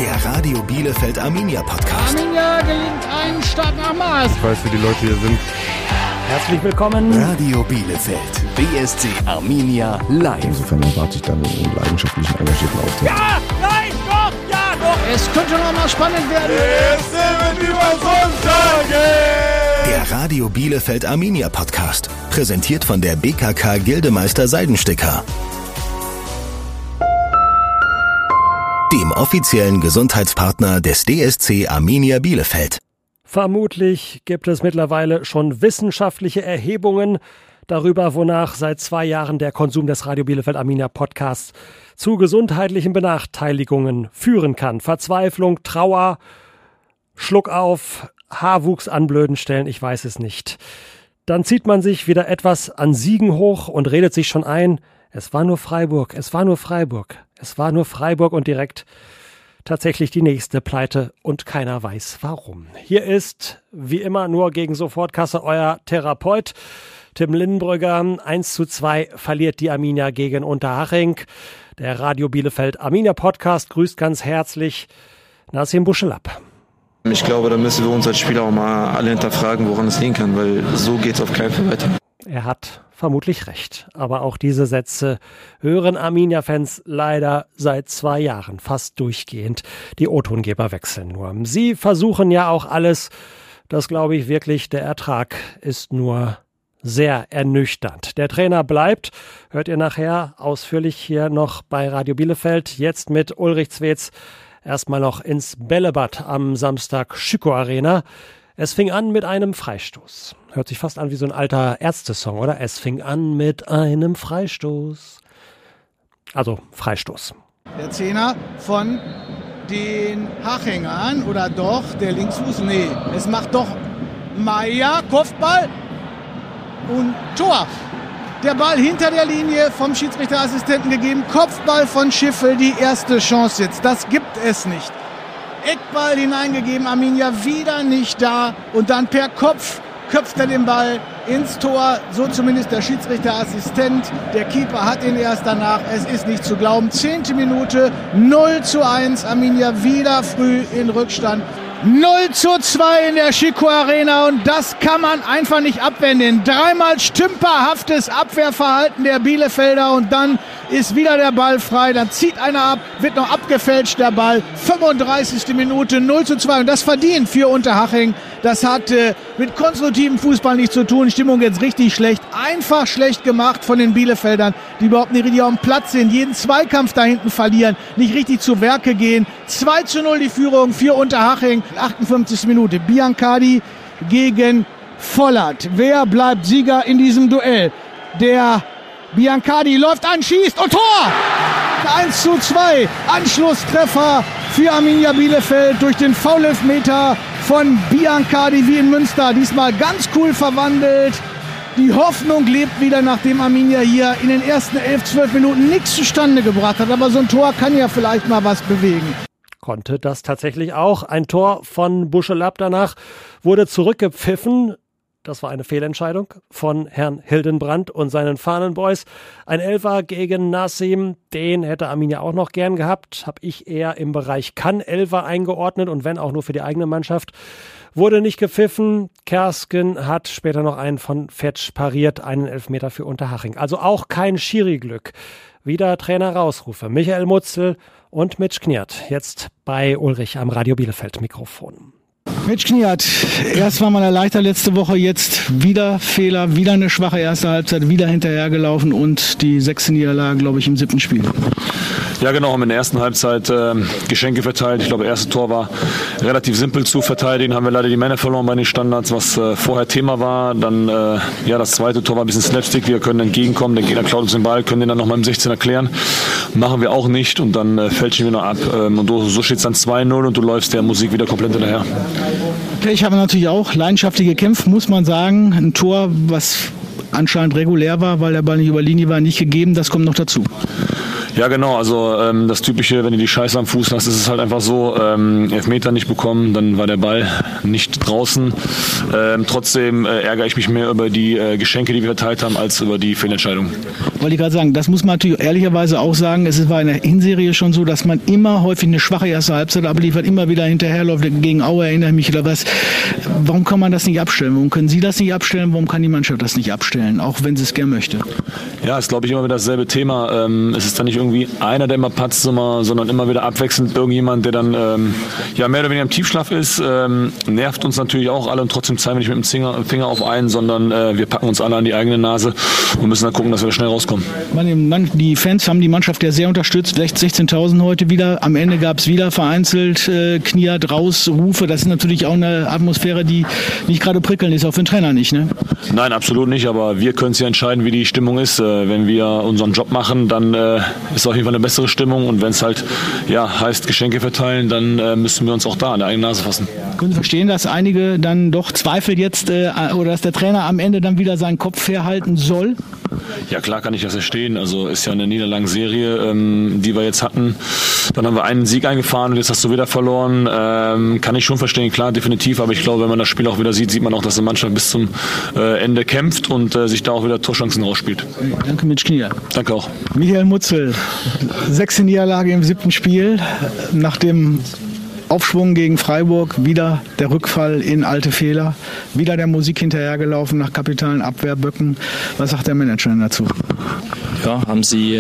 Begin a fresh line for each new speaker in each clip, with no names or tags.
Der Radio Bielefeld Arminia Podcast.
Arminia gelingt ein Start nach Maß.
Ich weiß, wie die Leute hier sind.
Herzlich willkommen.
Radio Bielefeld. BSC Arminia live.
Insofern erwarte ich dann einen leidenschaftlichen, engagierten Auftritt.
Ja, nein, doch, ja, doch. Es könnte noch mal spannend werden.
Der Radio Bielefeld Arminia Podcast. Präsentiert von der BKK Gildemeister Seidensticker. Dem offiziellen Gesundheitspartner des DSC Arminia Bielefeld.
Vermutlich gibt es mittlerweile schon wissenschaftliche Erhebungen darüber, wonach seit 2 Jahren der Konsum des Radio Bielefeld Arminia Podcasts zu gesundheitlichen Benachteiligungen führen kann. Verzweiflung, Trauer, Schluckauf, Haarwuchs an blöden Stellen, ich weiß es nicht. Dann zieht man sich wieder etwas an Siegen hoch und redet sich schon ein, es war nur Freiburg, es war nur Freiburg, es war nur Freiburg und direkt tatsächlich die nächste Pleite und keiner weiß warum. Hier ist, wie immer, nur gegen Sofortkasse euer Therapeut Tim Lindenbrügger. 1:2 verliert die Arminia gegen Unterhaching. Der Radio Bielefeld Arminia Podcast grüßt ganz herzlich Nassim Buschelab.
Ich glaube, da müssen wir uns als Spieler auch mal alle hinterfragen, woran es liegen kann, weil so geht es auf keinen Fall weiter.
Er hat vermutlich recht, aber auch diese Sätze hören Arminia-Fans leider seit 2 Jahren fast durchgehend. Die O-Tongeber wechseln nur. Sie versuchen ja auch alles, das glaube ich wirklich, der Ertrag ist nur sehr ernüchternd. Der Trainer bleibt, hört ihr nachher ausführlich hier noch bei Radio Bielefeld, jetzt mit Ulrich Zwetz erstmal noch ins Bällebad am Samstag Schüko Arena. Es fing an mit einem Freistoß. Hört sich fast an wie so ein alter Ärzte-Song, oder? Es fing an mit einem Freistoß. Also Freistoß.
Der Zehner von den Hachingern, oder doch, der Linksfuß? Nee, es macht doch Meier, Kopfball und Tor. Der Ball hinter der Linie vom Schiedsrichterassistenten gegeben. Kopfball von Schiffel, die erste Chance jetzt. Das gibt es nicht. Eckball hineingegeben, Arminia wieder nicht da. Und dann per Kopf köpft er den Ball ins Tor. So zumindest der Schiedsrichterassistent. Der Keeper hat ihn erst danach. Es ist nicht zu glauben. 10. Minute, 0:1. Arminia wieder früh in Rückstand. 0:2 in der Schüko Arena und das kann man einfach nicht abwenden. 3-mal stümperhaftes Abwehrverhalten der Bielefelder und dann ist wieder der Ball frei. Dann zieht einer ab, wird noch abgefälscht der Ball. 35. Minute 0:2 und das verdient für Unterhaching. Das hat mit konstruktivem Fußball nichts zu tun. Stimmung jetzt richtig schlecht. Einfach schlecht gemacht von den Bielefeldern, die überhaupt nicht richtig auf dem Platz sind. Jeden Zweikampf da hinten verlieren, nicht richtig zu Werke gehen. 2:0 die Führung für Unterhaching. 58. Minute. Biancardi gegen Vollert. Wer bleibt Sieger in diesem Duell? Der Biancardi läuft an, schießt und Tor! 1:2. Anschlusstreffer für Arminia Bielefeld durch den Foul-Elfmeter von Biancardi wie in Münster. Diesmal ganz cool verwandelt. Die Hoffnung lebt wieder, nachdem Arminia hier in den ersten 11-12 Minuten nichts zustande gebracht hat. Aber so ein Tor kann ja vielleicht mal was bewegen.
Konnte das tatsächlich auch. Ein Tor von Buschelab danach wurde zurückgepfiffen. Das war eine Fehlentscheidung von Herrn Hildenbrand und seinen Fahnenboys. Ein Elfer gegen Nassim, den hätte Arminia auch noch gern gehabt. Habe ich eher im Bereich Kann-Elfer eingeordnet und wenn auch nur für die eigene Mannschaft. Wurde nicht gepfiffen. Kersken hat später noch einen von Fetsch pariert, einen Elfmeter für Unterhaching. Also auch kein Schiri-Glück. Wieder Trainer-Rausrufe. Michael Mutzel und Mitch Kniert. Jetzt bei Ulrich am Radio Bielefeld Mikrofon.
Mitch Kniert, erst war man erleichtert letzte Woche, jetzt wieder Fehler, wieder eine schwache erste Halbzeit, wieder hinterhergelaufen und die 6. Niederlage, glaube ich, im 7. Spiel.
Ja genau, haben in der ersten Halbzeit Geschenke verteilt. Ich glaube, das erste Tor war relativ simpel zu verteidigen. Haben wir leider die Männer verloren bei den Standards, was vorher Thema war. Dann das zweite Tor war ein bisschen Slapstick. Wir können entgegenkommen, der Gegner klaut uns den Ball, können den dann nochmal im 16 erklären. Machen wir auch nicht und dann fälschen wir noch ab. Und so steht es dann 2:0 und du läufst der Musik wieder komplett hinterher.
Okay, ich habe natürlich auch leidenschaftlich gekämpft, muss man sagen. Ein Tor, was anscheinend regulär war, weil der Ball nicht über Linie war, nicht gegeben. Das kommt noch dazu.
Ja, genau, also das Typische, wenn du die Scheiße am Fuß hast, ist es halt einfach so, Elfmeter nicht bekommen, dann war der Ball nicht draußen. Trotzdem ärgere ich mich mehr über die Geschenke, die wir verteilt haben, als über die Fehlentscheidung.
Wollte ich gerade sagen, das muss man natürlich ehrlicherweise auch sagen, es war in der Hinserie schon so, dass man immer häufig eine schwache erste Halbzeit abliefert, immer wieder hinterherläuft, gegen Aue erinnere ich mich oder was. Warum kann man das nicht abstellen? Warum können Sie das nicht abstellen? Warum kann die Mannschaft das nicht abstellen, auch wenn sie es gerne möchte?
Ja, ist glaube ich immer wieder dasselbe Thema. Es ist dann nicht irgendwie einer, der immer patzt, sondern immer wieder abwechselnd irgendjemand, der dann mehr oder weniger im Tiefschlaf ist. Nervt uns natürlich auch alle und trotzdem zeigen wir nicht mit dem Finger auf einen, sondern wir packen uns alle an die eigene Nase und müssen dann gucken, dass wir da schnell rauskommen.
Die Fans haben die Mannschaft ja sehr unterstützt, 16.000 heute wieder. Am Ende gab es wieder vereinzelt Kniert raus, Rufe. Das ist natürlich auch eine Atmosphäre, die nicht gerade prickelnd ist, auch für den Trainer nicht, ne?
Nein, absolut nicht, aber wir können es ja entscheiden, wie die Stimmung ist. Wenn wir unseren Job machen, dann ist auf jeden Fall eine bessere Stimmung und wenn es halt heißt Geschenke verteilen, dann müssen wir uns auch da an der eigenen Nase fassen.
Können Sie verstehen, dass einige dann doch zweifeln jetzt oder dass der Trainer am Ende dann wieder seinen Kopf herhalten soll?
Ja, klar kann ich das verstehen. Also ist ja eine Niederlagenserie, die wir jetzt hatten. Dann haben wir einen Sieg eingefahren und jetzt hast du wieder verloren. Kann ich schon verstehen, klar, definitiv. Aber ich glaube, wenn man das Spiel auch wieder sieht, sieht man auch, dass die Mannschaft bis zum Ende kämpft und sich da auch wieder Torchancen rausspielt.
Danke, Mitch Knier.
Danke auch.
Michael Mutzel, 6. Niederlage im 7. Spiel. Nach dem Aufschwung gegen Freiburg, wieder der Rückfall in alte Fehler, wieder der Musik hinterhergelaufen nach kapitalen Abwehrböcken. Was sagt der Manager dazu?
Ja, haben sie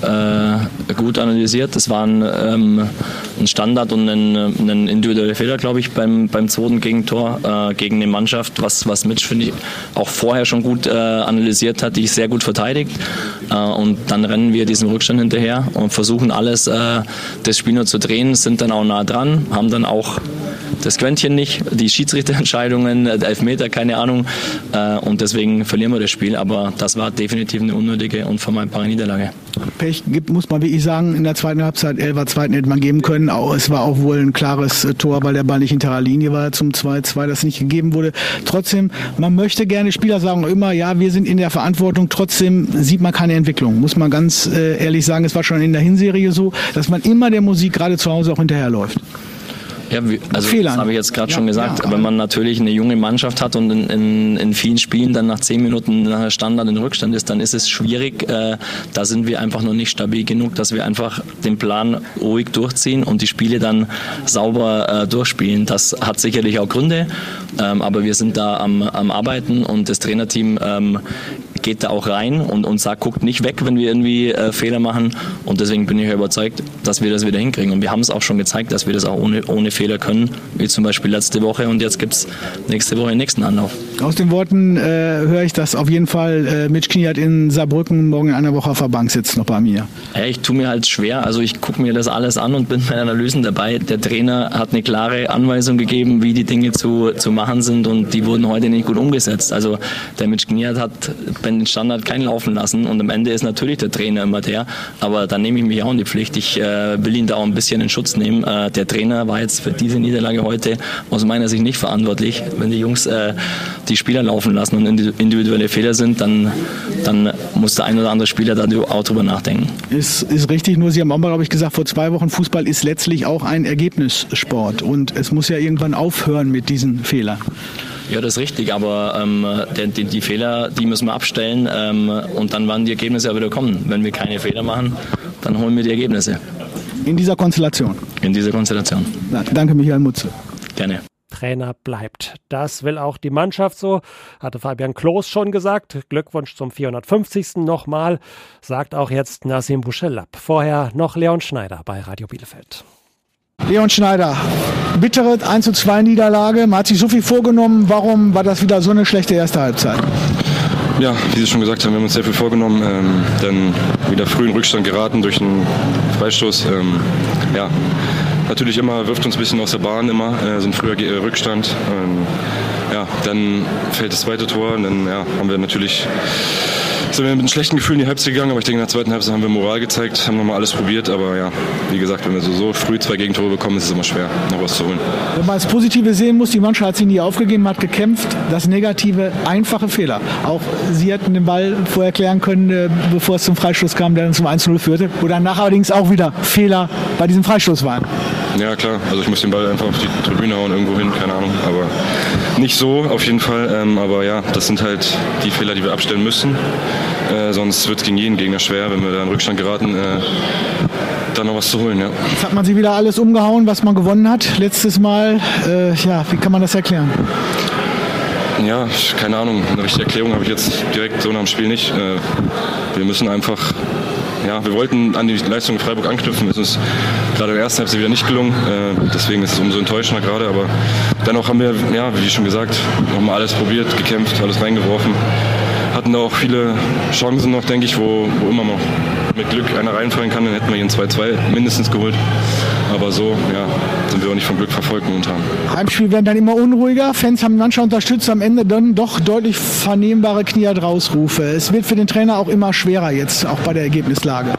gut analysiert. Das war ein Standard und ein individueller Fehler, glaube ich, beim zweiten Gegentor gegen eine Mannschaft, was Mitch, finde ich, auch vorher schon gut analysiert hat, die sehr gut verteidigt. Und dann rennen wir diesem Rückstand hinterher und versuchen alles, das Spiel nur zu drehen, sind dann auch nah dran, haben dann auch das Quäntchen nicht, die Schiedsrichterentscheidungen, Elfmeter, keine Ahnung. Und deswegen verlieren wir das Spiel. Aber das war definitiv eine unnötige und vermeidbare Niederlage.
Pech gibt, muss man wirklich sagen, in der zweiten Halbzeit, 11.2. hätte man geben können. Es war auch wohl ein klares Tor, weil der Ball nicht hinter der Linie war zum 2-2, das nicht gegeben wurde. Trotzdem, man möchte gerne, Spieler sagen immer, ja, wir sind in der Verantwortung. Trotzdem sieht man keine Entwicklung. Muss man ganz ehrlich sagen, es war schon in der Hinserie so, dass man immer der Musik gerade zu Hause auch hinterherläuft.
Ja, also das habe ich jetzt gerade schon gesagt. Wenn man natürlich eine junge Mannschaft hat und in vielen Spielen dann nach 10 Minuten nach der Standard in Rückstand ist, dann ist es schwierig. Da sind wir einfach noch nicht stabil genug, dass wir einfach den Plan ruhig durchziehen und die Spiele dann sauber durchspielen. Das hat sicherlich auch Gründe, aber wir sind da am Arbeiten und das Trainerteam geht da auch rein und sagt, guckt nicht weg, wenn wir irgendwie Fehler machen. Und deswegen bin ich ja überzeugt, dass wir das wieder hinkriegen. Und wir haben es auch schon gezeigt, dass wir das auch ohne Fehler können, wie zum Beispiel letzte Woche. Und jetzt gibt es nächste Woche den nächsten Anlauf. Aus den Worten höre ich, dass auf jeden Fall Mitch Kniert in Saarbrücken morgen in einer Woche auf der Bank sitzt, noch bei mir. Ja, ich tue mir halt schwer. Also ich gucke mir das alles an und bin bei Analysen dabei. Der Trainer hat eine klare Anweisung gegeben, wie die Dinge zu machen sind. Und die wurden heute nicht gut umgesetzt. Also der Mitch Kniert hat den Standard keinen laufen lassen und am Ende ist natürlich der Trainer immer der, aber da nehme ich mich auch in die Pflicht. Ich will ihn da auch ein bisschen in Schutz nehmen. Der Trainer war jetzt für diese Niederlage heute aus meiner Sicht nicht verantwortlich. Wenn die Jungs die Spieler laufen lassen und individuelle Fehler sind, dann muss der ein oder andere Spieler da auch drüber nachdenken. Ist richtig, nur Sie haben auch mal, glaube ich, gesagt, vor 2 Wochen, Fußball ist letztlich auch ein Ergebnissport und es muss ja irgendwann aufhören mit diesen Fehlern. Ja, das ist richtig, aber die Fehler, die müssen wir abstellen und dann werden die Ergebnisse auch wieder kommen. Wenn wir keine Fehler machen, dann holen wir die Ergebnisse. In dieser Konstellation? In dieser Konstellation. Na, danke, Michael Mutzel. Gerne.
Trainer bleibt. Das will auch die Mannschaft so, hatte Fabian Klos schon gesagt. Glückwunsch zum 450. nochmal, sagt auch jetzt Nassim Bouchelab. Vorher noch Leon Schneider bei Radio Bielefeld.
Leon Schneider, bittere 1:2 Niederlage. Man hat sich so viel vorgenommen. Warum war das wieder so eine schlechte erste Halbzeit?
Ja, wie Sie schon gesagt haben, wir haben uns sehr viel vorgenommen. Dann wieder früh in Rückstand geraten durch einen Freistoß. Natürlich wirft uns ein bisschen aus der Bahn immer, so ein früher Rückstand. Dann fällt das zweite Tor und dann haben wir natürlich sind wir mit einem schlechten Gefühl in die Halbzeit gegangen, aber ich denke, in der zweiten Halbzeit haben wir Moral gezeigt, haben nochmal alles probiert, aber ja, wie gesagt, wenn wir so früh 2 Gegentore bekommen, ist es immer schwer, noch was zu holen.
Wenn man das Positive sehen muss, die Mannschaft hat sich nie aufgegeben, hat gekämpft, das Negative, einfache Fehler. Auch Sie hätten den Ball vorher klären können, bevor es zum Freistoß kam, der dann zum 1-0 führte, wo danach allerdings auch wieder Fehler bei diesem Freistoß waren.
Ja klar, also ich muss den Ball einfach auf die Tribüne hauen, irgendwo hin, keine Ahnung, aber nicht so auf jeden Fall, aber ja, das sind halt die Fehler, die wir abstellen müssen, sonst wird es gegen jeden Gegner schwer, wenn wir da in Rückstand geraten, dann noch was zu holen, ja.
Jetzt hat man sie wieder alles umgehauen, was man gewonnen hat letztes Mal, wie kann man das erklären?
Ja, keine Ahnung, eine richtige Erklärung habe ich jetzt direkt so nach dem Spiel nicht, wir müssen einfach... Ja, wir wollten an die Leistung in Freiburg anknüpfen. Es ist gerade in der ersten Halbzeit wieder nicht gelungen. Deswegen ist es umso enttäuschender gerade. Aber dennoch haben wir, ja, wie schon gesagt, nochmal alles probiert, gekämpft, alles reingeworfen. Hatten da auch viele Chancen noch, denke ich, wo immer noch mit Glück einer reinfallen kann. Dann hätten wir hier ein 2-2 mindestens geholt. Aber so, ja, sind wir auch nicht vom Glück verfolgt momentan.
Heimspiel werden dann immer unruhiger. Fans haben die Mannschaft unterstützt. Am Ende dann doch deutlich vernehmbare Knie-Rausrufe. Es wird für den Trainer auch immer schwerer jetzt, auch bei der Ergebnislage.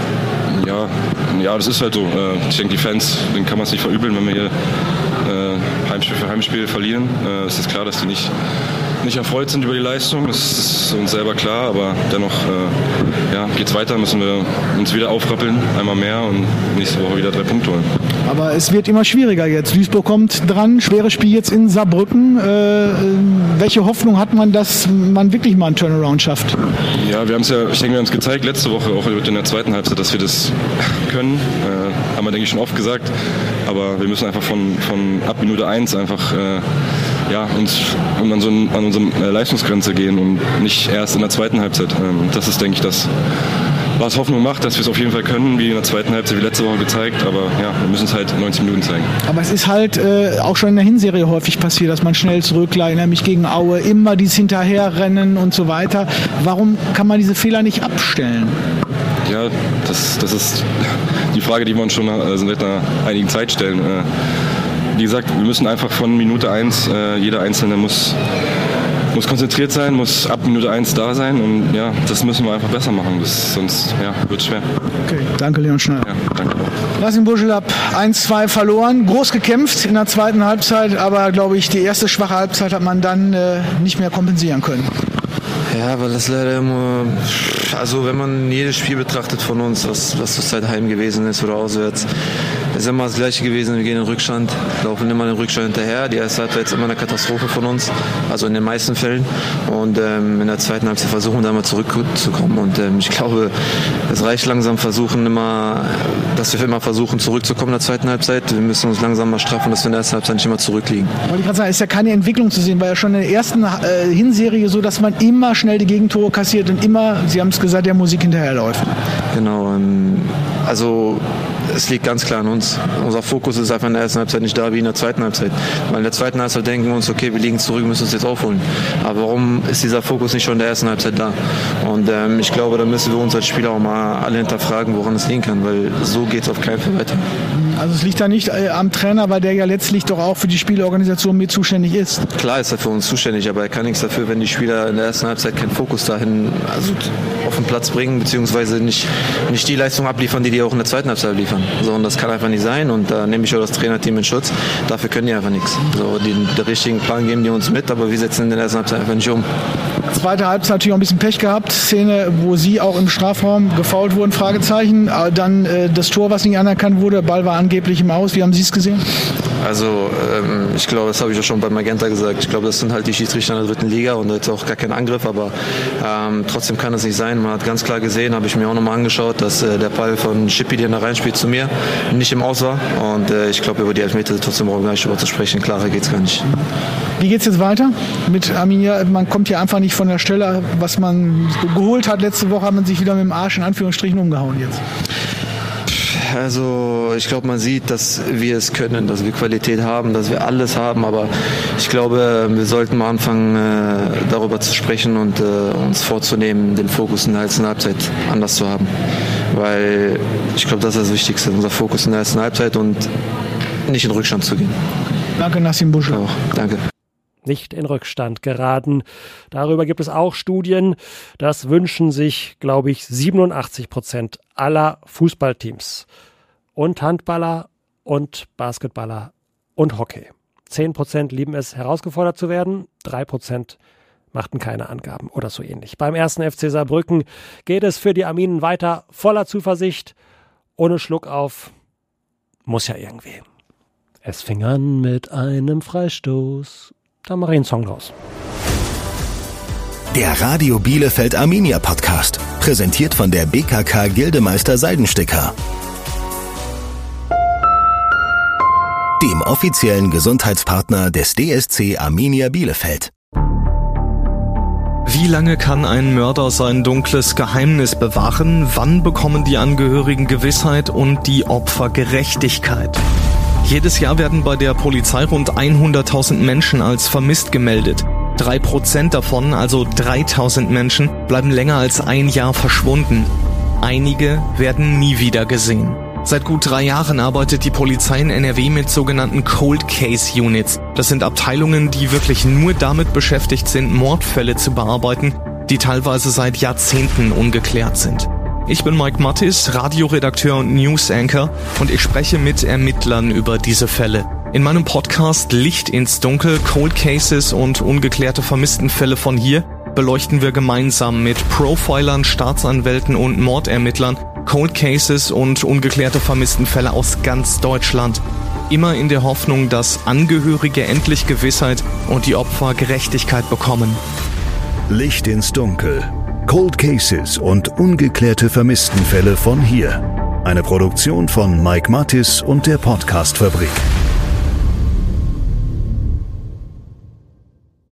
Ja, das ist halt so. Ich denke, die Fans, denen kann man es nicht verübeln, wenn wir hier Heimspiel für Heimspiel verlieren. Es ist klar, dass die nicht erfreut sind über die Leistung, das ist uns selber klar, aber dennoch geht es weiter, müssen wir uns wieder aufrappeln, einmal mehr und nächste Woche wieder 3 Punkte holen.
Aber es wird immer schwieriger jetzt. Duisburg kommt dran, schweres Spiel jetzt in Saarbrücken. Welche Hoffnung hat man, dass man wirklich mal einen Turnaround schafft?
Ja, ich denke, wir haben es gezeigt letzte Woche, auch in der zweiten Halbzeit, dass wir das können. Haben wir, denke ich, schon oft gesagt, aber wir müssen einfach von ab Minute 1 einfach uns an unsere Leistungsgrenze gehen und nicht erst in der zweiten Halbzeit. Das ist, denke ich, das, was Hoffnung macht, dass wir es auf jeden Fall können, wie in der zweiten Halbzeit, wie letzte Woche gezeigt, aber ja, wir müssen es halt 90 Minuten zeigen.
Aber es ist halt auch schon in der Hinserie häufig passiert, dass man schnell zurücklag, nämlich gegen Aue, immer dieses Hinterherrennen und so weiter. Warum kann man diese Fehler nicht abstellen?
Ja, das ist die Frage, die wir uns schon seit einigen Zeit stellen. Wie gesagt, wir müssen einfach von Minute 1, jeder Einzelne muss konzentriert sein, muss ab Minute 1 da sein und ja, das müssen wir einfach besser machen, sonst wird es schwer.
Okay, danke Leon Schneider.
Ja, danke.
Lass ihn Buschel ab, 1-2 verloren, groß gekämpft in der zweiten Halbzeit, aber glaube ich, die erste schwache Halbzeit hat man dann nicht mehr kompensieren können.
Ja, weil das leider immer, also wenn man jedes Spiel betrachtet von uns, was zur Zeit heim gewesen ist oder auswärts, ist immer das Gleiche gewesen, wir gehen in den Rückstand, laufen immer in den Rückstand hinterher. Die erste Halbzeit ist immer eine Katastrophe von uns, also in den meisten Fällen. Und in der zweiten Halbzeit versuchen wir da mal zurückzukommen. Und ich glaube, es reicht langsam dass wir immer versuchen zurückzukommen in der zweiten Halbzeit. Wir müssen uns langsam mal straffen, dass wir in der ersten Halbzeit nicht immer zurückliegen.
Wollte ich gerade sagen, ist ja keine Entwicklung zu sehen, war ja schon in der ersten Hinserie so, dass man immer schnell die Gegentore kassiert und immer, Sie haben es gesagt, der Musik hinterherläuft.
Genau, also es liegt ganz klar an uns. Unser Fokus ist einfach in der ersten Halbzeit nicht da wie in der zweiten Halbzeit. Weil in der zweiten Halbzeit denken wir uns, okay, wir liegen zurück, müssen uns jetzt aufholen. Aber warum ist dieser Fokus nicht schon in der ersten Halbzeit da? Und ich glaube, da müssen wir uns als Spieler auch mal alle hinterfragen, woran es liegen kann, weil so geht es auf keinen Fall weiter.
Also es liegt da nicht am Trainer, weil der ja letztlich doch auch für die Spielorganisation mit zuständig ist.
Klar ist er für uns zuständig, aber er kann nichts dafür, wenn die Spieler in der ersten Halbzeit keinen Fokus dahin auf den Platz bringen, beziehungsweise nicht die Leistung abliefern, die auch in der zweiten Halbzeit liefern. So, und das kann einfach nicht sein und da nehme ich auch das Trainerteam in Schutz. Dafür können die einfach nichts. So, den richtigen Plan geben die uns mit, aber wir setzen in der ersten Halbzeit einfach nicht um.
Zweite Halbzeit natürlich auch ein bisschen Pech gehabt. Szene, wo Sie auch im Strafraum gefoult wurden, Fragezeichen. Dann das Tor, was nicht anerkannt wurde, Ball war angeblich im Aus. Wie haben Sie es gesehen?
Also ich glaube, das habe ich auch schon bei Magenta gesagt. Ich glaube, das sind halt die Schiedsrichter in der 3. Liga und jetzt auch gar kein Angriff, aber trotzdem kann es nicht sein. Man hat ganz klar gesehen, habe ich mir auch nochmal angeschaut, dass der Ball von Schippi, der da reinspielt, zu mir nicht im Aus war. Und ich glaube, über die Elfmeter trotzdem brauchen wir gar nicht drüber zu sprechen. Klarer geht es gar nicht.
Wie geht es jetzt weiter mit Arminia? Man kommt ja einfach nicht von der Stelle, was man geholt hat. Letzte Woche hat man sich wieder mit dem Arsch in Anführungsstrichen umgehauen jetzt.
Also ich glaube, man sieht, dass wir es können, dass wir Qualität haben, dass wir alles haben, aber ich glaube, wir sollten mal anfangen, darüber zu sprechen und uns vorzunehmen, den Fokus in der ersten Halbzeit anders zu haben, weil ich glaube, das ist das Wichtigste, unser Fokus in der ersten Halbzeit und nicht in Rückstand zu gehen.
Danke, Nassim Buschel.
Auch, danke.
nicht in Rückstand geraten. Darüber gibt es auch Studien. Das wünschen sich, glaube ich, 87% aller Fußballteams. Und Handballer und Basketballer und Hockey. 10% lieben es, herausgefordert zu werden. 3% machten keine Angaben oder so ähnlich. Beim 1. FC Saarbrücken geht es für die Arminen weiter voller Zuversicht. Ohne Schluck auf. Muss ja irgendwie. Es fing an mit einem Freistoß. Da mache ich einen Song draus.
Der Radio Bielefeld Arminia Podcast. Präsentiert von der BKK Gildemeister Seidensticker. Dem offiziellen Gesundheitspartner des DSC Arminia Bielefeld.
Wie lange kann ein Mörder sein dunkles Geheimnis bewahren? Wann bekommen die Angehörigen Gewissheit und die Opfer Gerechtigkeit? Jedes Jahr werden bei der Polizei rund 100.000 Menschen als vermisst gemeldet. 3% davon, also 3.000 Menschen, bleiben länger als ein Jahr verschwunden. Einige werden nie wieder gesehen. Seit gut 3 Jahren arbeitet die Polizei in NRW mit sogenannten Cold Case Units. Das sind Abteilungen, die wirklich nur damit beschäftigt sind, Mordfälle zu bearbeiten, die teilweise seit Jahrzehnten ungeklärt sind. Ich bin Mike Mattis, Radioredakteur und News-Anchor und ich spreche mit Ermittlern über diese Fälle. In meinem Podcast Licht ins Dunkel, Cold Cases und ungeklärte Vermisstenfälle von hier beleuchten wir gemeinsam mit Profilern, Staatsanwälten und Mordermittlern Cold Cases und ungeklärte Vermisstenfälle aus ganz Deutschland. Immer in der Hoffnung, dass Angehörige endlich Gewissheit und die Opfer Gerechtigkeit bekommen.
Licht ins Dunkel. Cold Cases und ungeklärte Vermisstenfälle von hier. Eine Produktion von Mike Mattis und der Podcast-Fabrik.